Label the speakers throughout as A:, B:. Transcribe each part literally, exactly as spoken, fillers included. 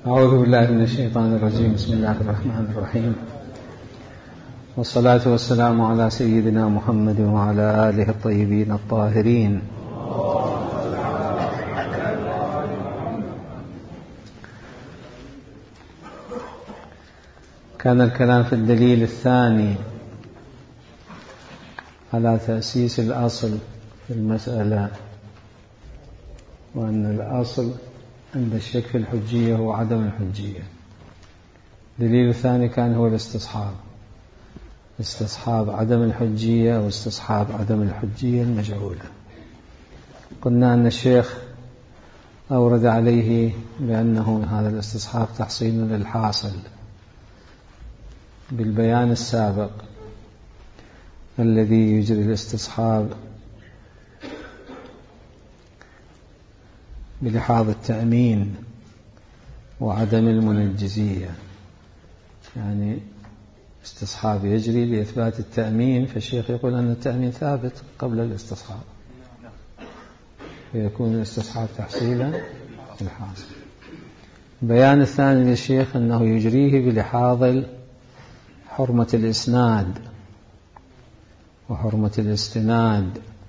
A: أعوذ بالله من الشيطان الرجيم. بسم الله الرحمن الرحيم، والصلاة والسلام على سيدنا محمد وعلى آله الطيبين الطاهرين. كان الكلام في الدليل الثاني على تأسيس الأصل في المسألة، وأن الأصل عند الشك في الحجية هو عدم الحجية. الدليل الثاني كان هو الاستصحاب، استصحاب عدم الحجية واستصحاب عدم الحجية المجعولة. قلنا أن الشيخ أورد عليه بأنه هذا الاستصحاب تحصيل للحاصل بالبيان السابق الذي يجري الاستصحاب بلحاظ التأمين وعدم المنجزية، يعني استصحاب يجري لإثبات التأمين، فالشيخ يقول أن التأمين ثابت قبل الاستصحاب، فيكون الاستصحاب تحصيلا للحاصل. البيان الثاني للشيخ أنه يجريه بلحاظ حرمة الإسناد وحرمة الاستناد،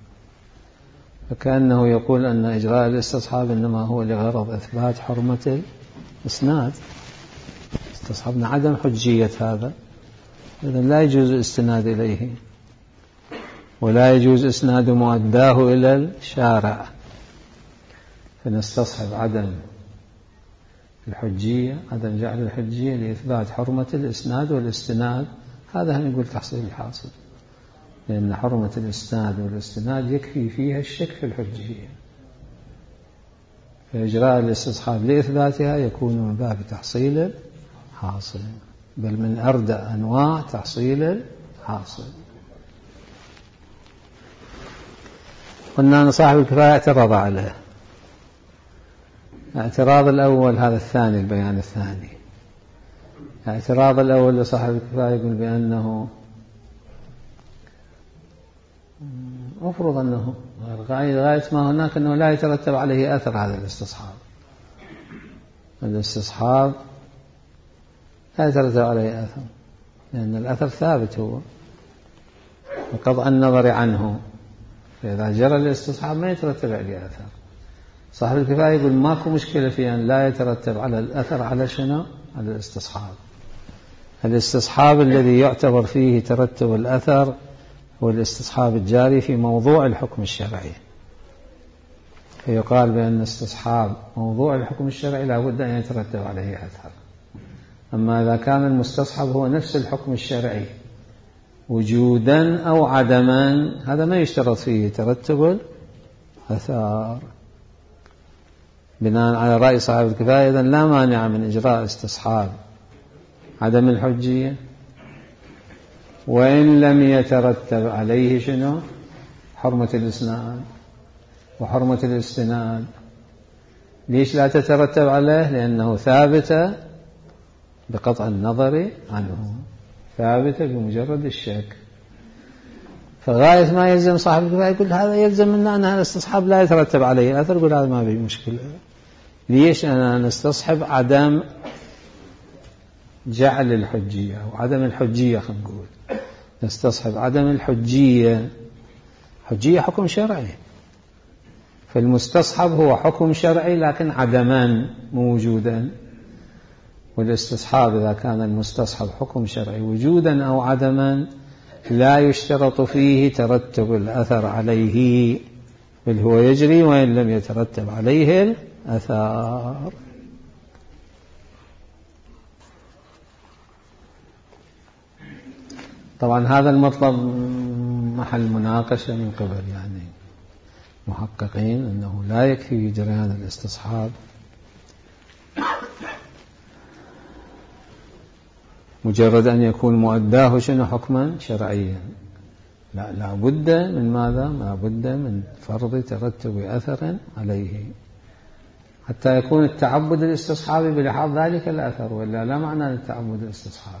A: فكأنه يقول أن إجراء الاستصحاب إنما هو لغرض إثبات حرمة الإسناد. استصحبنا عدم حجية هذا، إذن لا يجوز الاستناد إليه ولا يجوز إسناد مؤداه إلى الشارع، فنستصحب عدم الحجية، عدم جعل الحجية لإثبات حرمة الإسناد والاستناد. هذا هم يقول تحصيل الحاصل، لأن حرمة الإسناد والاستناد يكفي فيها الشك في الحجية، فإجراء الاستصحاب لإثباتها يكون من باب تحصيل الحاصل، بل من أردى أنواع تحصيل الحاصل. قلنا أن صاحب الكفاية اعترض عليه. الاعتراض الأول هذا الثاني، البيان الثاني. الاعتراض الأول لصاحب الكفاية يقول بأنه أفرض أنه غاية ما هناك أنه لا يترتب عليه أثر هذا الاستصحاب. الاستصحاب لا يترتب عليه أثر، لأن الأثر ثابت هو وقطع النظر عنه، فإذا جرى الاستصحاب ما يترتب عليه أثر. صاحب الكفاية يقول ماكو مشكلة في أن لا يترتب على الأثر على شنو؟ على الاستصحاب. الاستصحاب الذي يعتبر فيه ترتب الأثر هو الاستصحاب الجاري في موضوع الحكم الشرعي، فيقال بأن استصحاب موضوع الحكم الشرعي لا بد أن يترتب عليه أثر. أما إذا كان المستصحب هو نفس الحكم الشرعي وجودا أو عدما، هذا ما يشترط فيه ترتب الأثر. بناء على رأي صاحب الكفاية إذن لا مانع من إجراء استصحاب عدم الحجية وإن لم يترتب عليه شنو؟ حرمة الإسناد وحرمة الاستناد. ليش لا تترتب عليه؟ لأنه ثابتة بقطع النظر عنه، ثابتة بمجرد الشك. فغاية ما يلزم صاحب الكفاية يقول هذا يلزم منا أن هذا الاستصحاب لا يترتب عليه أثر، يقول هذا ما به مشكلة. ليش؟ أنا نستصحب عدم جعل الحجية أو عدم الحجية، خلينا نقول نستصحب عدم الحجية. حجية حكم شرعي، فالمستصحب هو حكم شرعي لكن عدما موجودا، والاستصحاب إذا كان المستصحب حكم شرعي وجودا أو عدما لا يشترط فيه ترتب الأثر عليه، بل هو يجري وإن لم يترتب عليه الأثر. طبعا هذا المطلب محل مناقشة من قبل يعني محققين، أنه لا يكفي جريان الاستصحاب مجرد أن يكون مؤداه شنو حكما شرعيا، لا لا بد من ماذا؟ لا بد من فرض ترتب أثر عليه حتى يكون التعبد الاستصحابي بلحاظ ذلك الأثر، ولا لا معنى للتعبد الاستصحابي.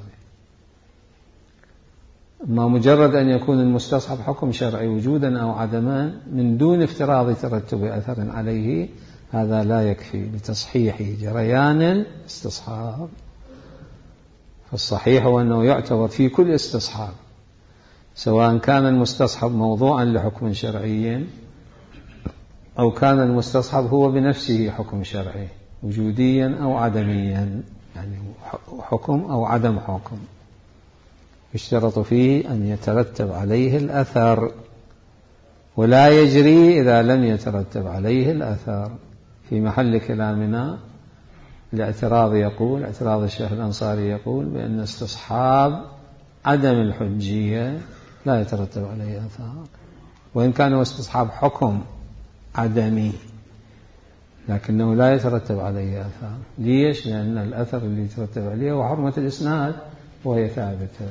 A: ما مجرد أن يكون المستصحب حكم شرعي وجودا أو عدما من دون افتراض ترتب أثر عليه، هذا لا يكفي لتصحيح جريان الاستصحاب. فالصحيح هو أنه يعتبر في كل استصحاب، سواء كان المستصحب موضوعا لحكم شرعي أو كان المستصحب هو بنفسه حكم شرعي وجوديا أو عدميا، يعني حكم أو عدم حكم، يشترط فيه أن يترتب عليه الأثر، ولا يجري إذا لم يترتب عليه الأثر. في محل كلامنا الاعتراض يقول، اعتراض الشيخ الأنصاري يقول بأن استصحاب عدم الحجية لا يترتب عليه أثر، وإن كان هو استصحاب حكم عدمي لكنه لا يترتب عليه أثر. ليش؟ لأن الأثر اللي يترتب عليه هو حرمة الإسناد وهي ثابتة.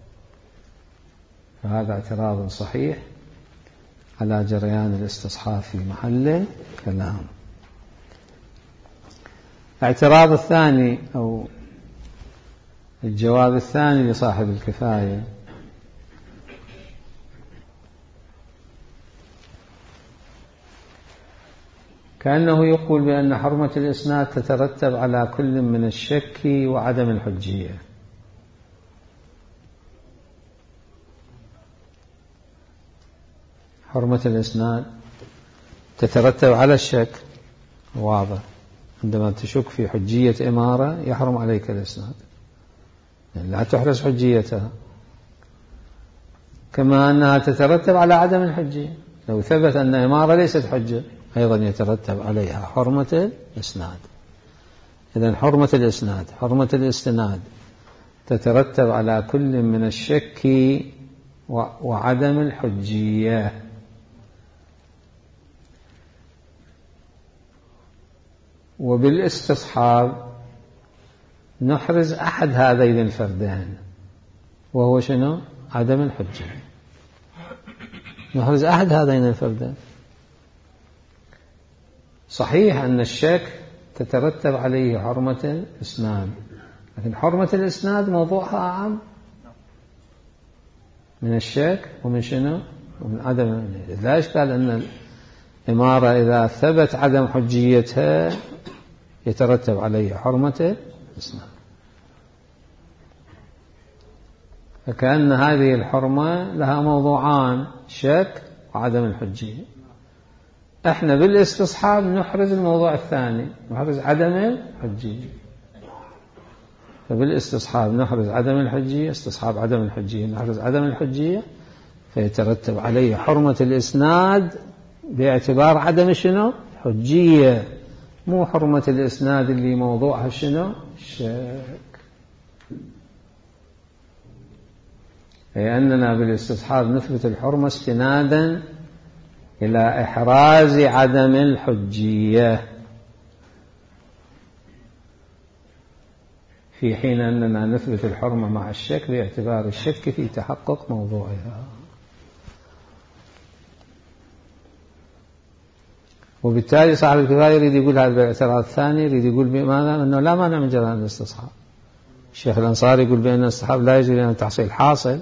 A: فهذا اعتراض صحيح على جريان الاستصحاب في محل كلام. الاعتراض الثاني أو الجواب الثاني لصاحب الكفاية كأنه يقول بأن حرمة الإسناد تترتب على كل من الشك وعدم الحجية. حرمة الإسناد تترتب على الشك، واضح، عندما تشك في حجية إمارة يحرم عليك الإسناد، يعني لا تحرز حجيتها. كما أنها تترتب على عدم الحجية، لو ثبت أن إمارة ليست حجة أيضا يترتب عليها حرمة الإسناد. إذن حرمة الإسناد، حرمة الاستناد تترتب على كل من الشك وعدم الحجية. وبالاستصحاب نحرز أحد هذين الفردين وهو شنو؟ عدم الحجية. نحرز أحد هذين الفردين. صحيح أن الشك تترتب عليه حرمة الإسناد، لكن حرمة الإسناد موضوعها أعم من الشك ومن شنو؟ ومن عدم. لا إشكال أن الإمارة إذا ثبت عدم حجيتها يترتب عليه حرمة الإسناد، فكأن هذه الحرمة لها موضوعان، شك وعدم الحجية. احنا بالاستصحاب نحرز الموضوع الثاني، نحرز عدم الحجية. فبالاستصحاب نحرز عدم الحجية، استصحاب عدم الحجية نحرز عدم الحجية، فيترتب عليه حرمة الإسناد باعتبار عدم شنو؟ حجية، مو حرمة الإسناد اللي موضوعها شنو؟ الشك. أي أننا بالاستصحاب نثبت الحرمة استنادا إلى إحراز عدم الحجية، في حين أننا نثبت الحرمة مع الشك باعتبار الشك في تحقق موضوعها. وبالتالي صاحب الكفاية يريد يقول هذا بالاعتراض الثاني، يريد يقول بماذا؟ أنه لا مانع من جريان الاستصحاب. الشيخ الأنصاري يقول بأن الاستصحاب لا يجري لأن التحصيل حاصل.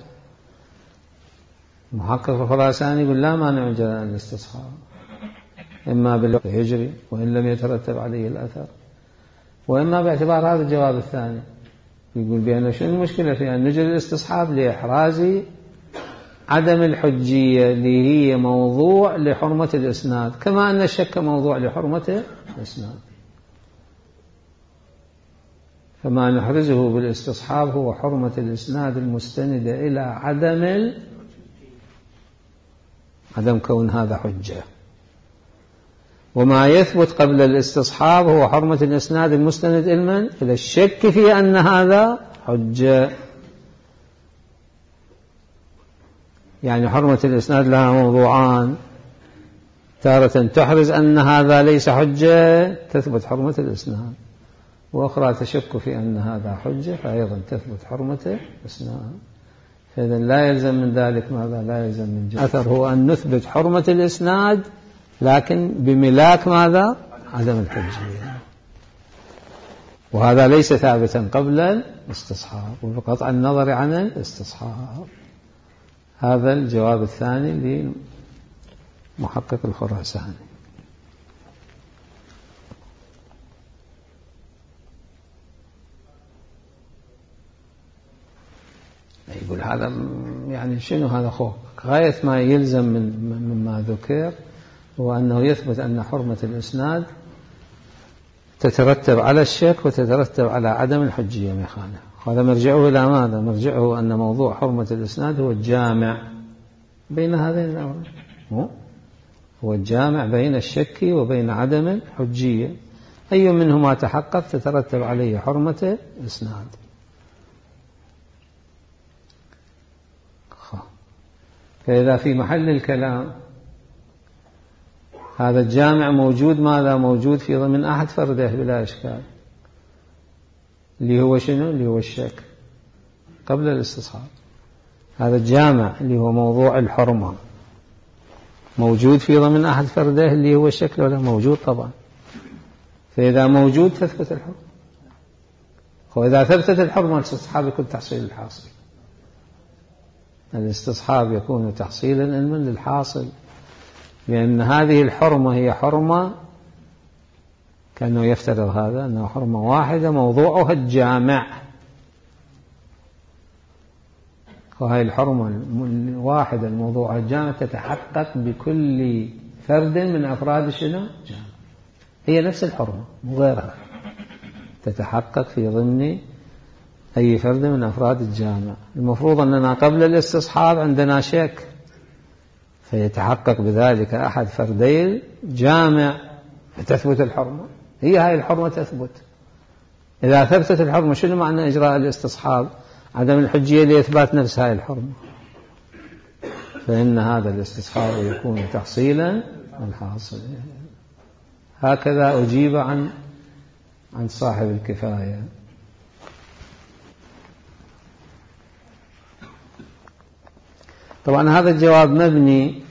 A: محقق الخراساني يقول لا مانع من جريان الاستصحاب، إما بالوقت يجري وإن لم يترتب عليه الأثر، وإما باعتبار هذا الجواب الثاني، يقول بأن شو المشكلة في أن نجري الاستصحاب لإحراز عدم الحجية اللي هي موضوع لحرمة الإسناد، كما أن الشك موضوع لحرمة الإسناد. فما نحرزه بالاستصحاب هو حرمة الإسناد المستندة إلى عدم ال... عدم كون هذا حجة. وما يثبت قبل الاستصحاب هو حرمة الإسناد المستند إلى إلى الشك في أن هذا حجة. يعني حرمة الإسناد لها موضوعان، تارة تحرز أن هذا ليس حجة تثبت حرمة الإسناد، وأخرى تشك في أن هذا حجة فأيضا تثبت حرمة الإسناد. فإذا لا يلزم من ذلك ماذا؟ لا يلزم من جهة أثر هو أن نثبت حرمة الإسناد لكن بملاك ماذا؟ عدم الحجية. وهذا ليس ثابتا قبل الاستصحاب وبقطع النظر عن الاستصحاب. هذا الجواب الثاني لمحقق الخراساني. يقول هذا يعني شنو هذا خوف؟ غاية ما يلزم من مما ذكر هو أنه يثبت أن حرمة الإسناد تترتب على الشك وتترتب على عدم الحجية مخانة. هذا مرجعه إلى ماذا؟ مرجعه أن موضوع حرمة الإسناد هو الجامع بين هذين الأمرين، هو الجامع بين الشك وبين عدم الحجية، أي منهما تحقق تترتب عليه حرمة الإسناد. فإذا في محل الكلام هذا الجامع موجود، ماذا موجود في ضمن أحد فرده بلا إشكال، اللي هو شنو؟ اللي هو الشك قبل الاستصحاب. هذا الجامع اللي هو موضوع الحرمة موجود في ضمن أحد فرده اللي هو الشك ولا موجود؟ طبعا. فإذا موجود تثبت الحرمة، وإذا ثبتت الحرمة الاستصحاب يكون تحصيل الحاصل، الاستصحاب يكون تحصيلا علما للحاصل، لأن هذه الحرمة هي حرمة كأنه يفترض هذا أنه حرمة واحدة موضوعها الجامع، وهي الحرمة الواحدة الموضوع الجامع تتحقق بكل فرد من أفراد شنو؟ جامع. هي نفس الحرمة مو غيرها، تتحقق في ضمن أي فرد من أفراد الجامع. المفروض أننا قبل الاستصحاب عندنا شك، فيتحقق بذلك أحد فردي الجامع فتثبت الحرمة، هي هاي الحرمة تثبت. إذا ثبتت الحرمة شنو معنى إجراء الاستصحاب؟ عدم الحجية لإثبات نفس هاي الحرمة، فإن هذا الاستصحاب يكون تحصيلا الحاصل. هكذا أجيب عن عن صاحب الكفاية. طبعا هذا الجواب مبني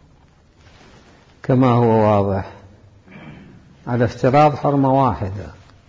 A: كما هو واضح على افتراض حرمة واحدة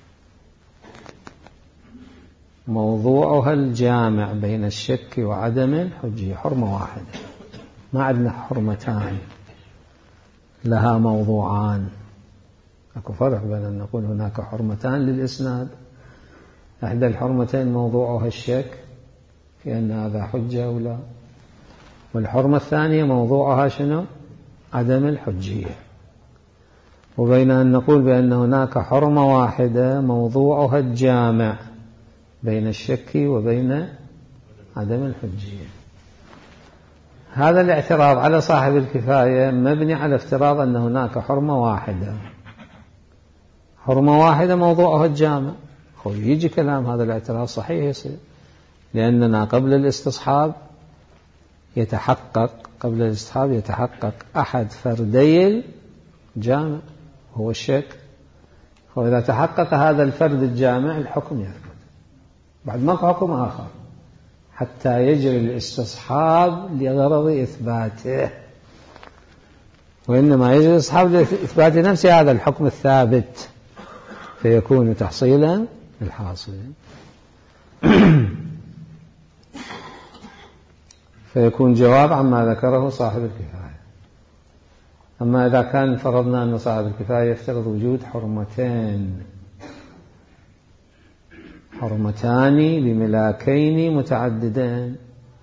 A: موضوعها الجامع بين الشك وعدم الحجية، حرمة واحدة، ما عندنا حرمتان لها موضوعان. أكو فرق بين أن نقول هناك حرمتان للإسناد، إحدى الحرمتين موضوعها الشك في أن هذا حجة أو لا، والحرمة الثانية موضوعها شنو؟ عدم الحجية. وبين أن نقول بأن هناك حرمة واحدة موضوعها الجامع بين الشك وبين عدم الحجية. هذا الاعتراض على صاحب الكفاية مبني على افتراض أن هناك حرمة واحدة، حرمة واحدة موضوعها الجامع. هو يجي كلام هذا الاعتراض صحيح يصير، لأننا قبل الاستصحاب يتحقق قبل الاستصحاب يتحقق أحد فردي الجامع هو الشك، وإذا تحقق هذا الفرد الجامع الحكم يثبت، بعد ما حكم آخر حتى يجري الاستصحاب لغرض إثباته، وإنما يجري الاستصحاب لإثبات نفس هذا الحكم الثابت، فيكون تحصيلا للحاصل، فيكون جواب عما ذكره صاحب الكفاية. أما إذا كان فرضنا أن صاحب الكفاية يفترض وجود حرمتين حرمتان بملاكين متعددين،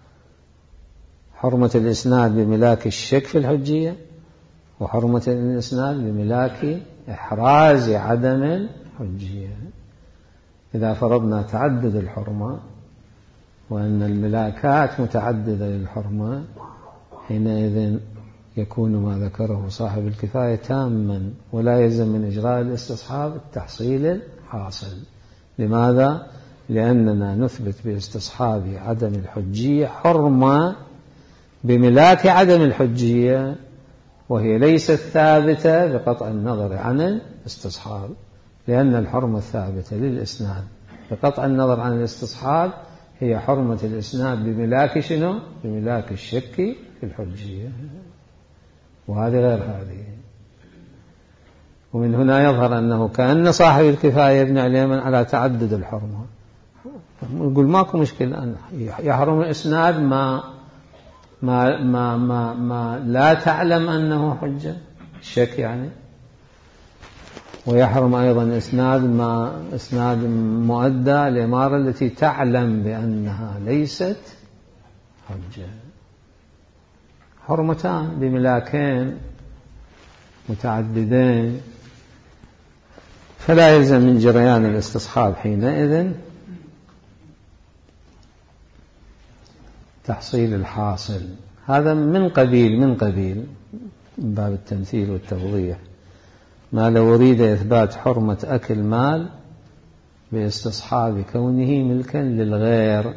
A: حرمة الإسناد بملاك الشك في الحجية، وحرمة الإسناد بملاك إحراز عدم الحجية. إذا فرضنا تعدد الحرمة وأن الملاكات متعددة للحرمة، حينئذ يكون ما ذكره صاحب الكفاية تاما، ولا يلزم من إجراء الاستصحاب التحصيل الحاصل. لماذا؟ لأننا نثبت باستصحاب عدم الحجية حرمة بملاك عدم الحجية، وهي ليست ثابتة بقطع النظر عن الاستصحاب، لأن الحرمة الثابتة للإسناد بقطع النظر عن الاستصحاب هي حرمة الإسناد بملاك شنو؟ بملاك الشك في الحجية، وهذه غير هذه. ومن هنا يظهر أنه كأن صاحب الكفاية يبني عليه على تعدد الحرمة. يقول ماكو مشكلة أن يحرم الإسناد ما ما ما ما, ما لا تعلم أنه حجة، الشك يعني، ويحرم أيضا إسناد ما إسناد مؤدى الإمارة التي تعلم بأنها ليست حجة. حرمتان بملاكين متعددين، فلا يلزم من جريان الاستصحاب حينئذ تحصيل الحاصل. هذا من قبيل من قبيل من باب التمثيل والتوضيح، ما لو أريد إثبات حرمة أكل مال باستصحاب كونه ملكا للغير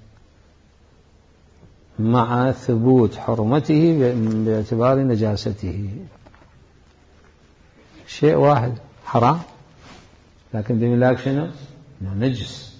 A: مع ثبوت حرمته باعتبار نجاسته. شيء واحد حرام لكن بملاك شنو؟ نجس.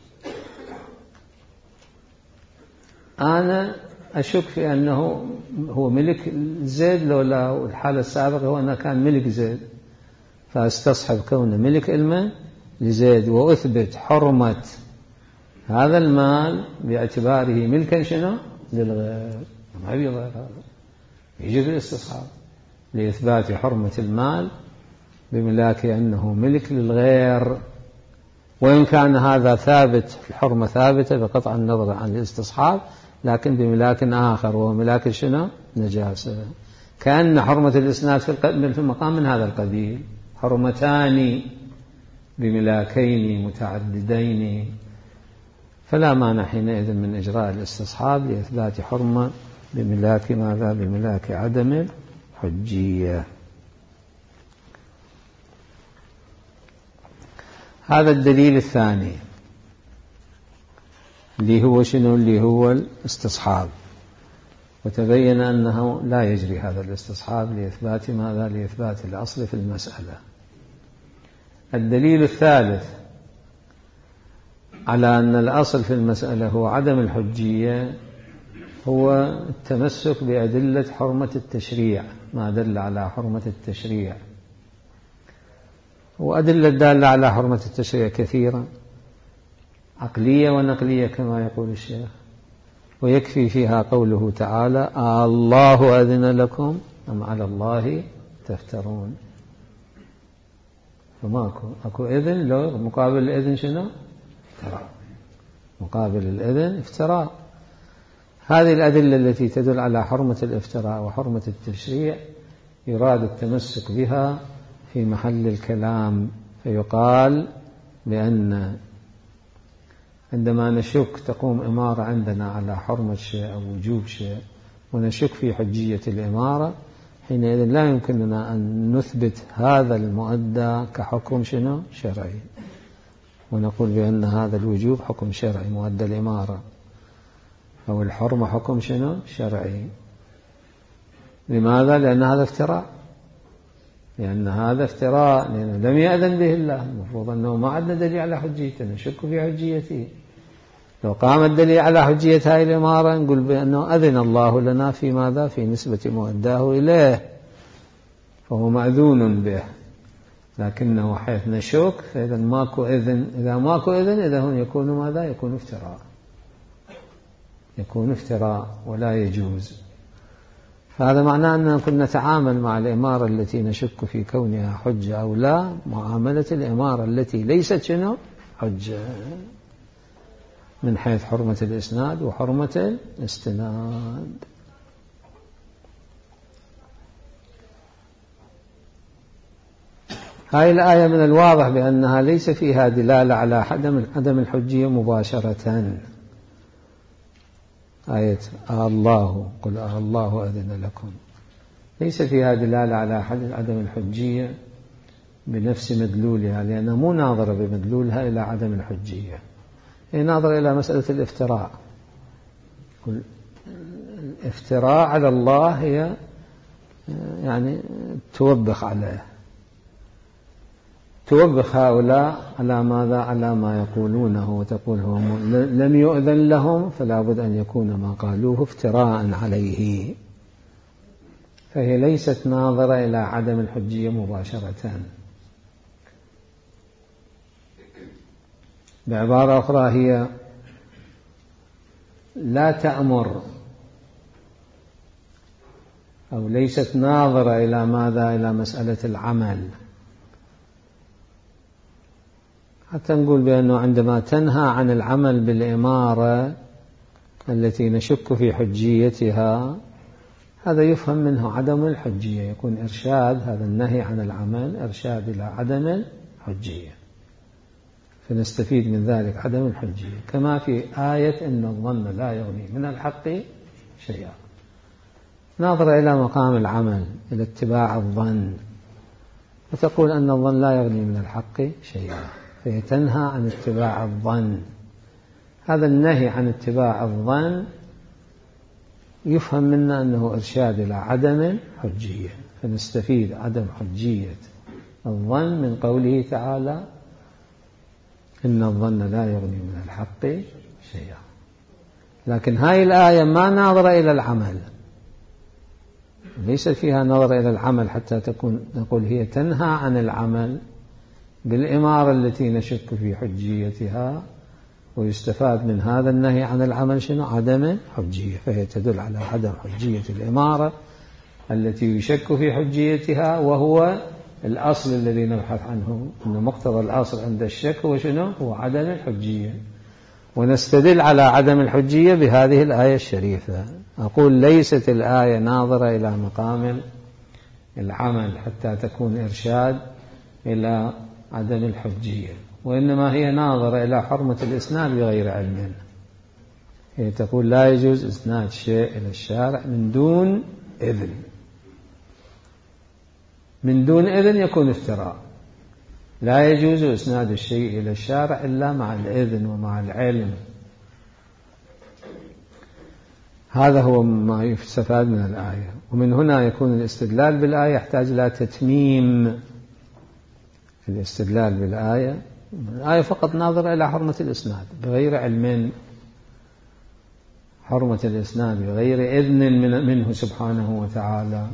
A: أنا أشك في أنه هو ملك زيد، لو لا الحالة السابقة هو أنه كان ملك زيد، فاستصحب كونه ملك المال لزيد وأثبت حرمة هذا المال باعتباره ملكا شنو؟ للغير. ما يبي غير هذا، يجب الاستصحاب لإثبات حرمة المال بملاك أنه ملك للغير، وإن كان هذا ثابت، الحرمة ثابتة بقطع النظر عن الاستصحاب، لكن بملاك آخر وهو ملاك شنو؟ نجاسة. كأن حرمة الإسناد في المقام من هذا القبيل، حرمتان بملاكين متعددين، فلا مانع حينئذ من إجراء الاستصحاب لإثبات حرمة بملاك ماذا؟ بملاك عدم الحجية. هذا الدليل الثاني اللي هو شنو؟ اللي هو الاستصحاب، وتبين أنه لا يجري هذا الاستصحاب لإثبات ماذا؟ لإثبات الأصل في المسألة. الدليل الثالث على أن الأصل في المسألة هو عدم الحجية هو التمسك بأدلة حرمة التشريع، ما دل على حرمة التشريع. وأدلة الدالة على حرمة التشريع كثيرة، عقلية ونقلية كما يقول الشيخ، ويكفي فيها قوله تعالى: الله أذن لكم أم على الله تفترون. فماكو أكو إذن، لو مقابل الإذن شنو؟ افتراء. مقابل الإذن افتراء. هذه الأدلة التي تدل على حرمة الافتراء وحرمة التشريع يراد التمسك بها في محل الكلام، فيقال بأن عندما نشك تقوم إمارة عندنا على حرمة شيء أو وجوب شيء ونشك في حجية الإمارة، حينئذ لا يمكننا أن نثبت هذا المؤدى كحكم شنو؟ شرعي، ونقول بأن هذا الوجوب حكم شرعي مؤدى الإمارة، أو الحرمة حكم شنو؟ شرعي. لماذا؟ لأن هذا افتراء، لأن هذا افتراء، لأنه لم يأذن به الله. المفروض أنه ما عندنا دليل على حجيته، نشك في حجيته. لو قام الدليل على حجية هذه الإمارة نقول بأنه أذن الله لنا في ماذا؟ في نسبة مؤداه إليه، فهو مأذون به. لكنه حيث نشك فإذا ماكو إذن، إذا ماكو إذن إذا هون يكون ماذا؟ يكون افتراء، يكون افتراء ولا يجوز. هذا معناه أننا كنا نتعامل مع الإمارة التي نشك في كونها حجة أو لا معاملة الإمارة التي ليست شنو؟ حجة، من حيث حرمة الإسناد وحرمة الاستناد. هذه الآية من الواضح بأنها ليس فيها دلالة على عدم الحجية مباشرة. آية الله قل الله أذن لكم ليس فيها دلالة على عدم الحجية بنفس مدلولها، لأنها مو ناظرة بمدلولها إلى عدم الحجية، هي ناظرة إلى مسألة الافتراء. الافتراء على الله هي يعني توبخ عليه، توبخ هؤلاء على ماذا؟ على ما يقولونه، وتقول هو لم يؤذن لهم فلا بد أن يكون ما قالوه افتراء عليه. فهي ليست ناظرة إلى عدم الحجية مباشرة. بعبارة أخرى هي لا تأمر أو ليست ناظرة إلى ماذا؟ إلى مسألة العمل. حتى نقول بأنه عندما تنهى عن العمل بالإمارة التي نشك في حجيتها هذا يفهم منه عدم الحجية، يكون إرشاد هذا النهي عن العمل إرشاد إلى عدم الحجية، فنستفيد من ذلك عدم الحجية. كما في آية إن الظن لا يغني من الحق شيئا، ناظر إلى مقام العمل إلى اتباع الظن، وتقول أن الظن لا يغني من الحق شيئا، فهي تنهى عن اتباع الظن. هذا النهي عن اتباع الظن يفهم منا أنه إرشاد إلى عدم الحجية، فنستفيد عدم حجية الظن من قوله تعالى إن الظن لا يغني من الحق شيئا. لكن هاي الآية ما ناظرة إلى العمل، ليس فيها نظر إلى العمل حتى تكون نقول هي تنهى عن العمل بالإمارة التي نشك في حجيتها، ويستفاد من هذا النهي عن العمل شنو؟ عدم حجية، فهي تدل على عدم حجية الإمارة التي يشك في حجيتها، وهو الأصل الذي نبحث عنه، أن مقتضى الأصل عند الشك هو شنو؟ هو عدم الحجية. ونستدل على عدم الحجية بهذه الآية الشريفة. أقول ليست الآية ناظرة إلى مقام العمل حتى تكون إرشاد إلى عدم الحجية، وإنما هي ناظرة إلى حرمة الإسناد بغير علم. هي تقول لا يجوز إسناد شيء إلى الشارع من دون إذن، من دون إذن يكون افتراء. لا يجوز إسناد الشيء إلى الشارع إلا مع الإذن ومع العلم. هذا هو ما يستفاد من الآية. ومن هنا يكون الاستدلال بالآية يحتاج إلى تتميم. الاستدلال بالآية الآية فقط ناظرة إلى حرمة الإسناد بغير علم، حرمة الإسناد بغير إذن منه سبحانه وتعالى.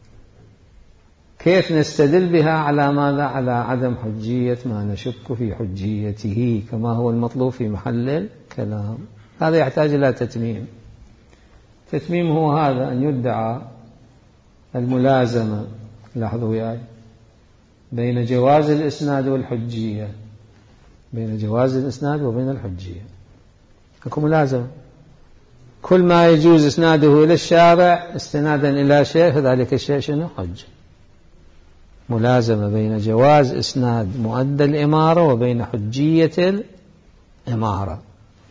A: كيف نستدل بها على ماذا؟ على عدم حجية ما نشك في حجيته كما هو المطلوب في محل الكلام. هذا يحتاج إلى تتميم. تتميم هو هذا أن يدعى الملازمة، لاحظوا وياي، بين جواز الإسناد والحجية، بين جواز الإسناد وبين الحجية اكو ملازمة. كل ما يجوز إسناده إلى الشارع استنادا إلى شيء فذلك الشيء شنو؟ حج. ملازمة بين جواز إسناد مؤدى الإمارة وبين حجية الإمارة.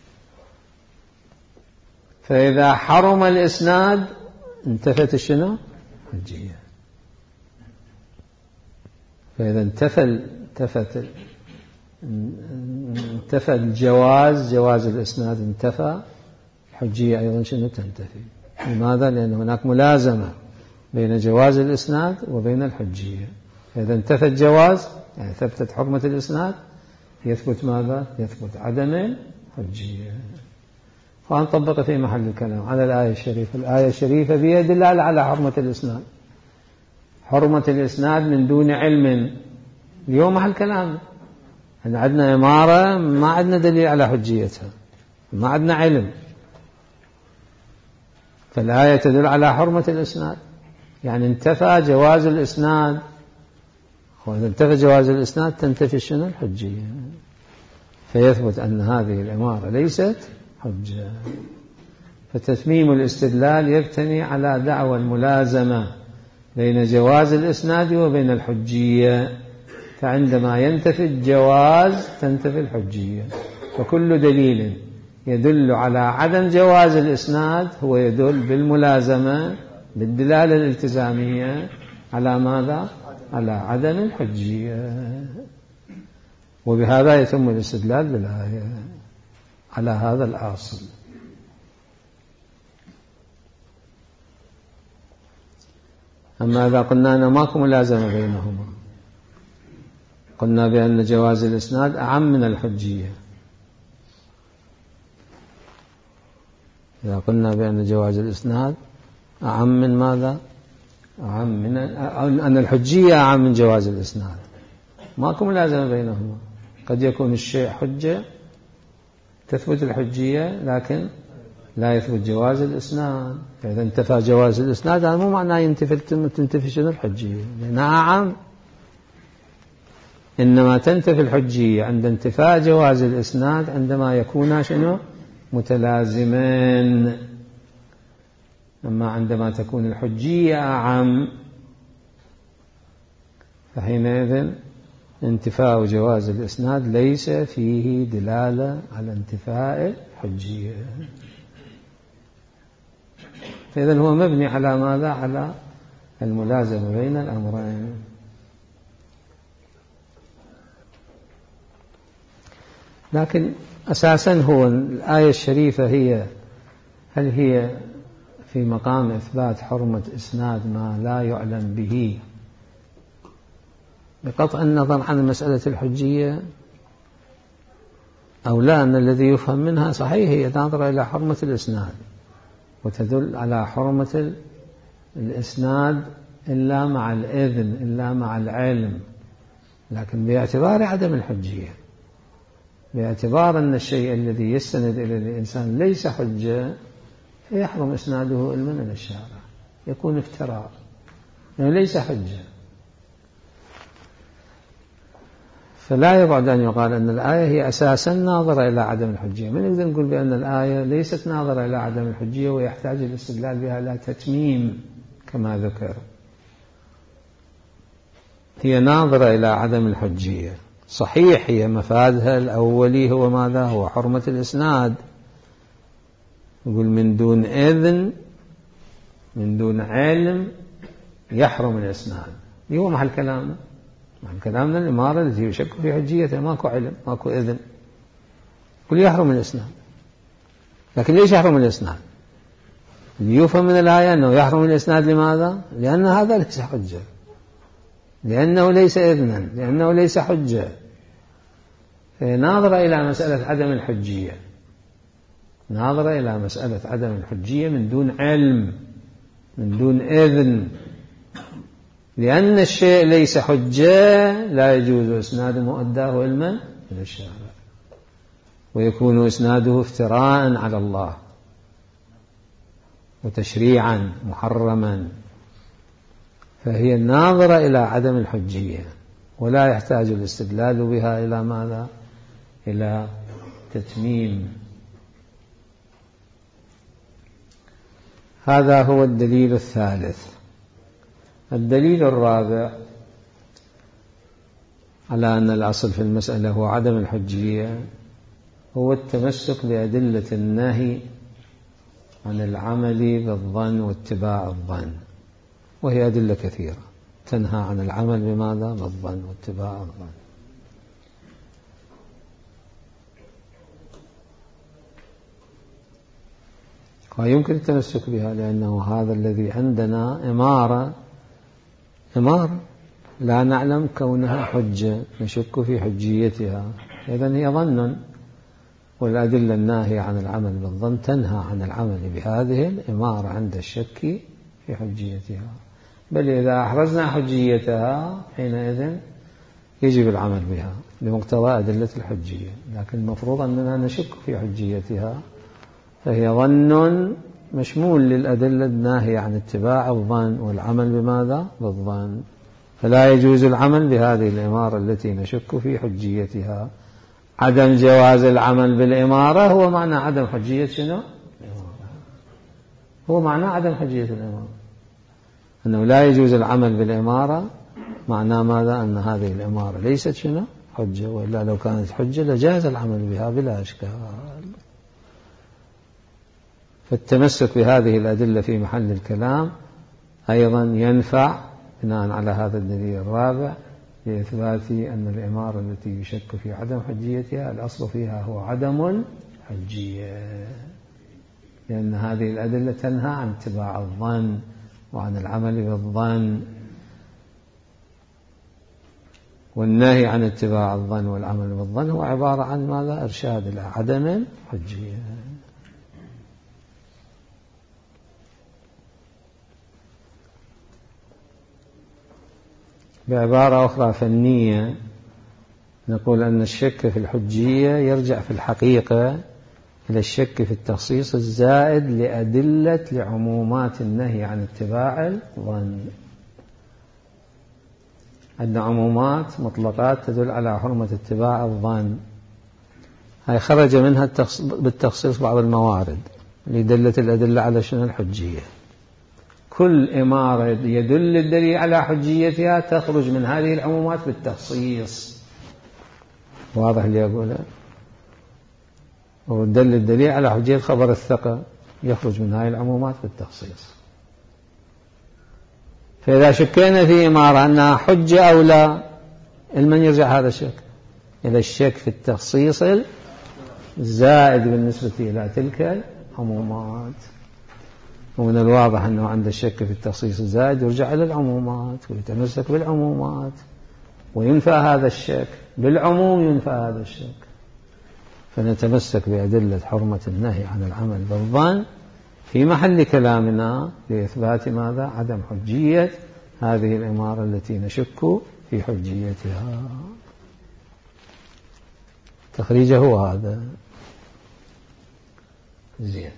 A: فإذا حرم الإسناد انتفت الشنو؟ حجية. فإذا انتفى انتفت انتفى الجواز، جواز الإسناد انتفى، الحجية أيضا شنو؟ تنتفي. لماذا؟ لأن هناك ملازمة بين جواز الإسناد وبين الحجية. إذا انتفى الجواز يعني ثبتت حرمة الإسناد، يثبت ماذا؟ يثبت عدم الحجية. فنطبق في محل الكلام على الآية الشريفة. الآية الشريفة فيها دلالة على حرمة الإسناد، حرمة الإسناد من دون علم. اليوم محل كلام أن عندنا إمارة ما عندنا دليل على حجيتها، ما عندنا علم، فالآية تدل على حرمة الإسناد، يعني انتفى جواز الإسناد. وإذا انتفى جواز الإسناد تنتفي شنو؟ الحجية، فيثبت أن هذه الإمارة ليست حجة. فتتميم الاستدلال يبتني على دعوى الملازمة بين جواز الإسناد وبين الحجية، فعندما ينتفي الجواز تنتفي الحجية. فكل دليل يدل على عدم جواز الإسناد هو يدل بالملازمة بالدلالة الالتزامية على ماذا؟ على عدم الحجية. وبهذا يتم الاستدلال بالآية على هذا الأصل. أما إذا قلنا أن ماكو ملازمة بينهما، قلنا بأن جواز الإسناد أعم من الحجية. إذا قلنا بأن جواز الإسناد أعم من ماذا؟ أعم من أن الحجية أعم من جواز الإسناد، ماكو ملازمة بينهما. قد يكون الشيء حجة تثبت الحجية لكن لا يثبت جواز الإسناد. فإذا انتفى جواز الإسناد هذا مو معناه ينتفي تنتفي شنو؟ الحجية، لأنها أعم. إنما تنتفي الحجية عند انتفاء جواز الإسناد عندما يكون شنو؟ متلازمان. أما عندما تكون الحجية أعم فحينئذ انتفاء جواز الإسناد ليس فيه دلالة على انتفاء الحجية. فإذن هو مبني على ماذا؟ على الملازمة بين الأمرين. لكن أساسا هو الآية الشريفة هي هل هي في مقام إثبات حرمة إسناد ما لا يعلم به بقطع النظر عن مسألة الحجية أو لا؟ أن الذي يفهم منها صحيح هي ناظرة إلى حرمة الإسناد وتدل على حرمة الإسناد إلا مع الإذن إلا مع العلم، لكن باعتبار عدم الحجية، باعتبار أن الشيء الذي يستند إلى الإنسان ليس حجة فيحرم إسناده علما من الشارع، يكون افتراء يعني ليس حجة. فلا يبعد أن يقال أن الآية هي أساسا ناظرة إلى عدم الحجية. من يقدر نقول بأن الآية ليست ناظرة إلى عدم الحجية ويحتاج الاستدلال بها إلى تتميم كما ذكر؟ هي ناظرة إلى عدم الحجية صحيح، هي مفادها الأولي هو ماذا؟ هو حرمة الإسناد. يقول من دون إذن من دون علم يحرم الإسناد، هو محل كلامنا محل كلامنا الإمارة التي يشك في حجيتها، ماكو علم ماكو إذن، كل يحرم الإسناد. لكن ليش يحرم الإسناد؟ يفهم من الآية أنه يحرم الإسناد. لماذا؟ لأن هذا ليس حجة، لأنه ليس إذنا، لأنه ليس حجة. ناظرة إلى مسألة عدم الحجية، ناظرة إلى مسألة عدم الحجية من دون علم من دون إذن، لأن الشيء ليس حجة لا يجوز إسناد مؤداه علما من الشارع ويكون إسناده افتراء على الله وتشريعا محرما. فهي ناظرة إلى عدم الحجية ولا يحتاج الاستدلال بها إلى ماذا؟ إلى تتميم. هذا هو الدليل الثالث. الدليل الرابع على أن الأصل في المسألة هو عدم الحجية هو التمسك بأدلة النهي عن العمل بالظن واتباع الظن، وهي أدلة كثيرة تنهى عن العمل بماذا؟ بالظن واتباع الظن. ويمكن التمسك بها لأنه هذا الذي عندنا إمارة إمارة لا نعلم كونها حجة، نشك في حجيتها، إذن هي ظن، والأدلة الناهية عن العمل بالظن تنهى عن العمل بهذه الإمارة عند الشك في حجيتها. بل إذا أحرزنا حجيتها حينئذ يجب العمل بها بمقتضى أدلة الحجية، لكن المفروض أننا نشك في حجيتها، فهي ظن مشمول للأدلة الناهية عن اتباع الظن والعمل بماذا؟ بالظن. فلا يجوز العمل بهذه الإمارة التي نشك في حجيتها. عدم جواز العمل بالإمارة هو معنى عدم حجية شنو؟ هو معنى عدم حجية الإمارة، أنه لا يجوز العمل بالإمارة معنى ماذا؟ أن هذه الإمارة ليست شنو؟ حجة، وإلا لو كانت حجة لجاز العمل بها بلا إشكال. فالتمسك بهذه الأدلة في محل الكلام أيضا ينفع بناء على هذا الدليل الرابع لإثبات أن الإمارة التي يشك في عدم حجيتها الأصل فيها هو عدم الحجية، لأن هذه الأدلة تنهى عن اتباع الظن وعن العمل بالظن، والنهي عن اتباع الظن والعمل بالظن هو عبارة عن ماذا؟ إرشاد إلى عدم الحجية. بعبارة أخرى فنية نقول أن الشك في الحجية يرجع في الحقيقة إلى الشك في التخصيص الزائد لأدلة لعمومات النهي عن اتباع الظن. عندنا عمومات مطلقات تدل على حرمة اتباع الظن، هاي خرج منها بالتخصيص بعض الموارد اللي دلت الأدلة على شنو الحجية. كل إمارة يدل الدليل على حجيتها تخرج من هذه العمومات بالتخصيص. واضح اللي أقوله؟ ودل الدليل على حجية خبر الثقة يخرج من هذه العمومات بالتخصيص. فإذا شكينا في إمارة أنها حجة أو لا، لمن يرجع هذا الشك؟ إلى الشك في التخصيص الزائد بالنسبة إلى تلك العمومات. ومن الواضح أنه عند الشك في التخصيص الزائد يرجع إلى العمومات ويتمسك بالعمومات، وينفى هذا الشك بالعموم، ينفى هذا الشك. فنتمسك بأدلة حرمة النهي عن العمل بالظن في محل كلامنا لإثبات ماذا؟ عدم حجية هذه الإمارة التي نشك في حجيتها. تخريجه هو هذا. زين.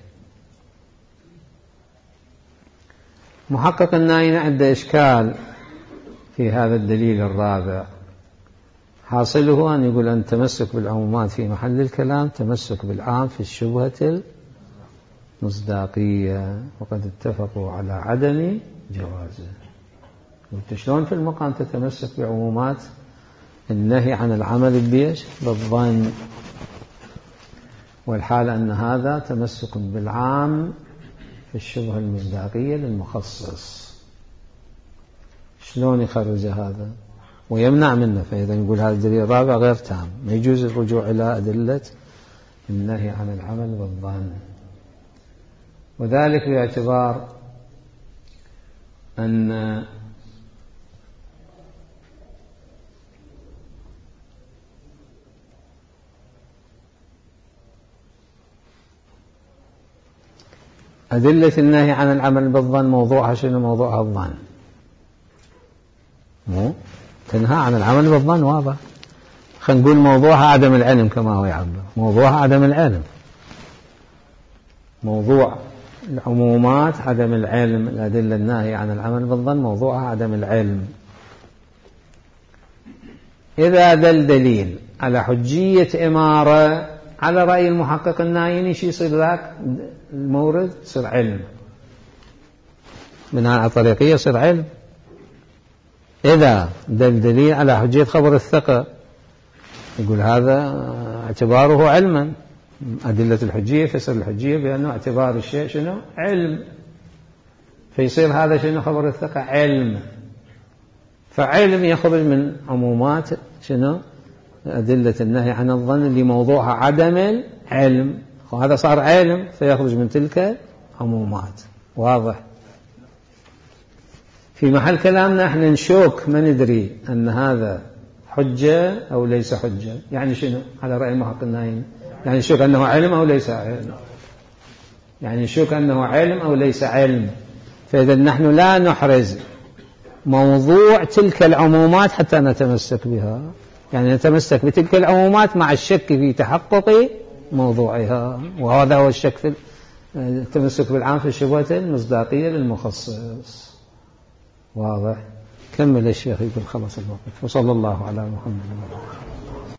A: محقق النائي عنده إشكال في هذا الدليل الرابع، حاصله أن يقول أن تمسك بالعمومات في محل الكلام تمسك بالعام في الشبهة المصداقية، وقد اتفقوا على عدم جوازه. قلت شلون في المقام تتمسك بعمومات النهي عن العمل بيش بالظن، والحال أن هذا تمسك بالعام في الشبهة المصداقية للمخصص. شلون يخرج هذا ويمنع منه؟ فإذا نقول هذا الدليل الرابع غير تام، ما يجوز الرجوع إلى أدلة النهي عن العمل بالظن، وذلك باعتبار أن أدلة النهي عن العمل بالظن موضوعها شنو؟ موضوعها الظن، مو تنهى عن العمل بالظن، واضح. خلينا نقول موضوعها عدم العلم كما هو يعبر، موضوعها عدم العلم، موضوع العمومات عدم العلم. الأدلة الناهية عن العمل بالظن موضوعها عدم العلم. إذا دل دليل على حجية إمارة على رأي المحقق النايني شي يصير ذاك المورد يصير علم، بناء على طريقية يصير علم. إذا دل دليل على حجية خبر الثقة يقول هذا اعتباره علما، أدلة الحجية فسر الحجية بأنه اعتبار الشيء شنو؟ علم، فيصير هذا شنو؟ خبر الثقة علم. فعلم يخرج من عمومات شنو؟ أدلة النهي عن الظن اللي موضوعها عدم العلم، وهذا صار علم فيخرج من تلك عمومات. واضح؟ في محل كلامنا احنا نشوك ما ندري أن هذا حجة أو ليس حجة. يعني شنو على رأي المحقق النايني؟ يعني نشوك أنه علم أو ليس علم، يعني نشوك أنه علم أو ليس علم. فإذا نحن لا نحرز موضوع تلك العمومات حتى نتمسك بها، يعني نتمسك بتلك العمومات مع الشك في تحقق موضوعها، وهذا هو الشك في التمسك بالعام في الشبهة المصداقية للمخصص. واضح؟ كمل الشيخ يقول خلص الوقت. وصلى الله على محمد.